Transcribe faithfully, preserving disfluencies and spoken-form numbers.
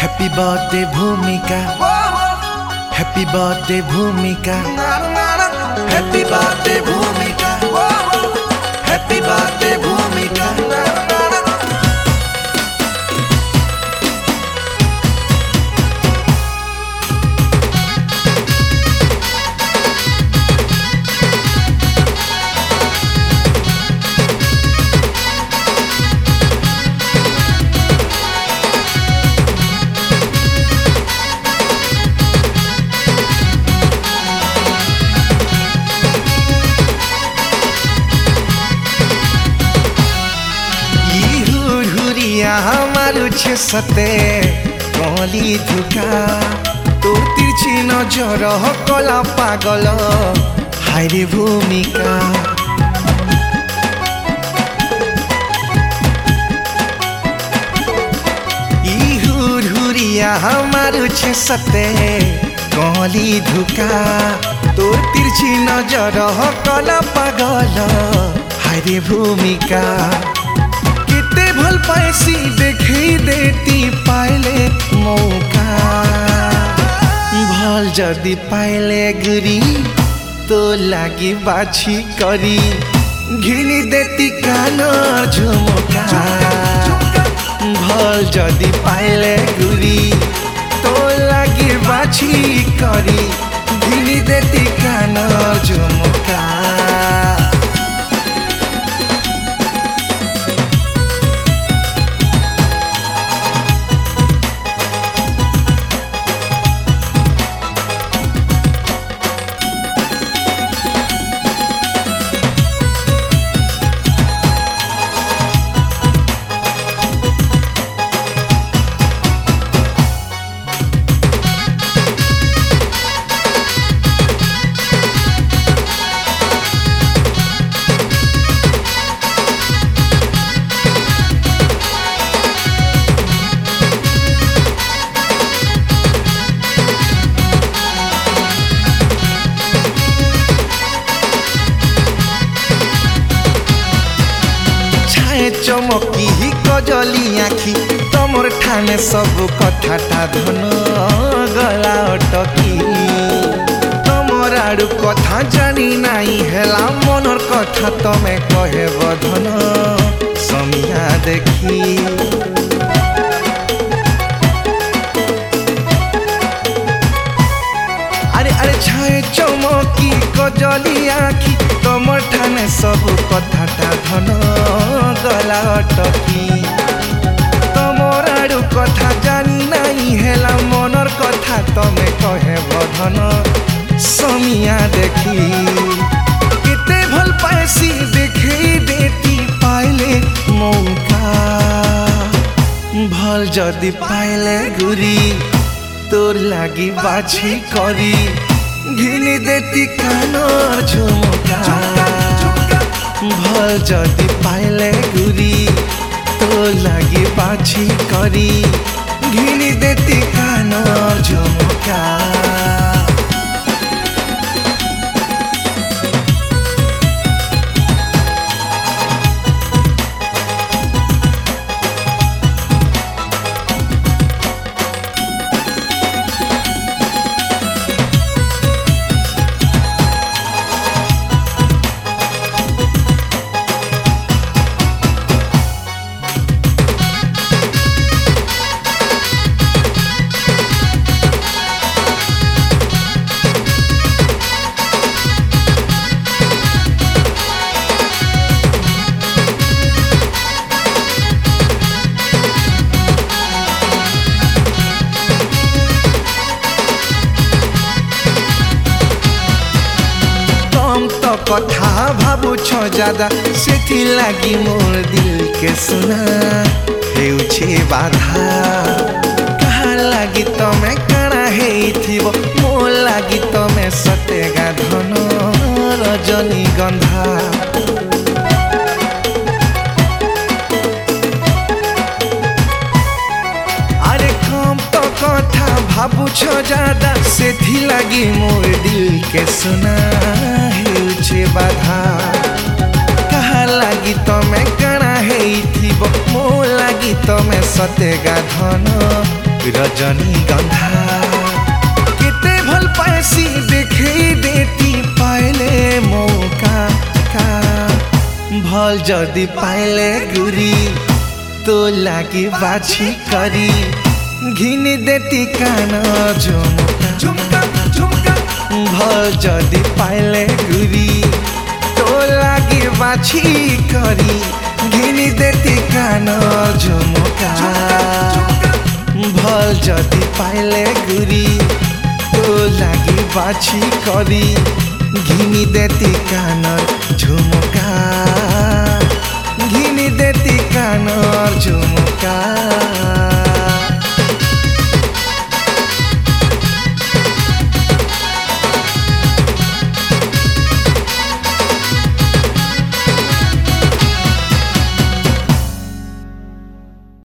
Happy birthday Bhumika, Happy birthday Bhumika, Happy birthday Bhumika, Happy birthday Bhumika. हमारू छे सते कली धुका तो तिरछी नजर कला पागल हाय रे भूमिका ई हुरहुरिया हमारू छे सते कली धुका तो तिरछी नजर कला पागल हाय रे भूमिका भल पैसी देखी देती पाइले मौका भल जदि पाइले गुरी तो लागी बाछी करी घिनी देती कानर झुमका भल जदि पाइले गुरी तो लागी बाछी करी घिनी देती कानर झुमका चमकी ही कजली आखी तमर ठाने सब कथाटा धन गला अटकी तमर आड़ू कथा जानी नाई हेला मनर कथा तमे कहे बधन समिया देखी अरे अरे छाए चमकी कजली आखी तमर ठाने सब कथाटा धन गला अटकी तमर आड़ू कथा जानी नाई हेला मनर कथा तमे कहे बधन समिया देखी केते भल पैसी देखी देती पाइले मौका भल जदि पाइले गुरी तोर लागी बाछी करी घिनी देती कानर झुमका भल जदि पाइले गुरी तो लागी बाछी करी घिनी देती कानर झुमका कथा भावु छ ज्यादा सेथि लागी मोर दिल के सुना हेउछे बाधा कहा लागी तमे काना हेइथिबो मो लागी तमे सतेगा धन रजनी गंधा अरे कम तो कथा भावु छ ज्यादा सेथि लागी मोर दिल के सुना हेउछे बाधा कहा लागी तमे काना हेइथिबो मो लागी तमे सतेगा धन रजनीगंधा केते भल पासी देखे देती पाइले मौका का भल जदि पाइले गुरी तो लागी बाछी करी घिन देती कान झुमका झुमका झुमका भल जदि पाइले गुरी तो लागी बाछी करी घिन देती कान झुमका भल जदि पाइले गुरी तो लागी बाछी करी घिनी देती कानर झुमका घिनी देती कानर झुमका।